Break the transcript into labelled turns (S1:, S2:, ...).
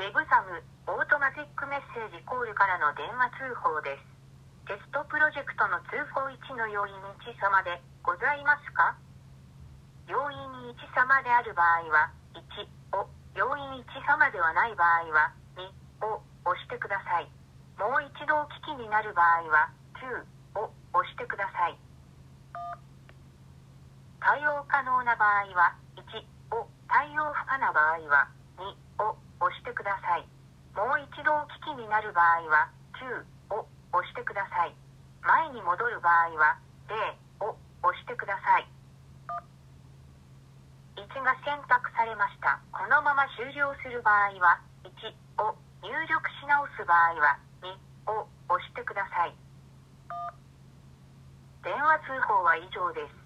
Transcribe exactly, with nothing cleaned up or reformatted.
S1: ウェブサムオートマティックメッセージコールからの電話通報です。テストプロジェクトの通報いちの要因いち様でございますか？要因いち様である場合はいちを、要因いち様ではない場合はにを押してください。もう一度お聞きになる場合はにを押してください。対応可能な場合はいちを、対応不可な場合はにを押してください。もう一度お聞きになる場合はきゅうを押してください。前に戻る場合はゼロを押してください。いちが選択されました。このまま終了する場合はいちを、入力し直す場合はにを押してください。電話通報は以上です。